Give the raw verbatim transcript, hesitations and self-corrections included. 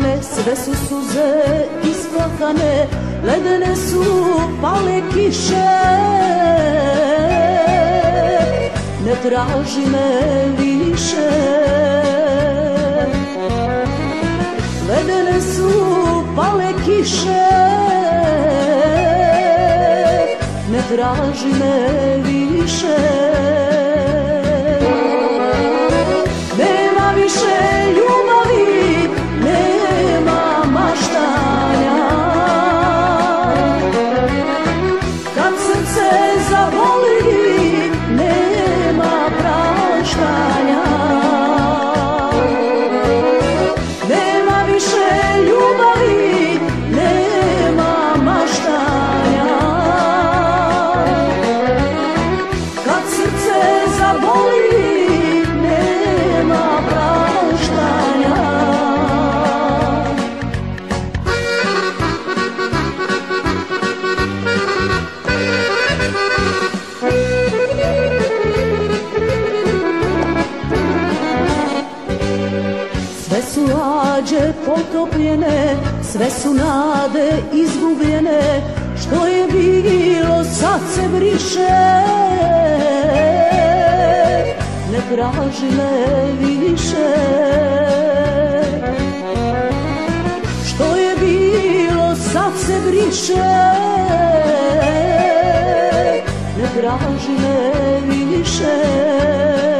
lažne, sve su suze isplakane, ledene su pale kiše. Ne traži me više, ledene su pale kiše. Ne traži me više. Nema više ljubavi, nema maštanja. Kad srce zaboli, nema praštanja. Nema više ljubavi, nema maštanja. Kad srce zaboli, nema praštanja. Sve su lađe potopljene, sve su nade izgubljene, što je bilo sad se briše. Ne traži me više, što je bilo sad se briše. Ne traži me više.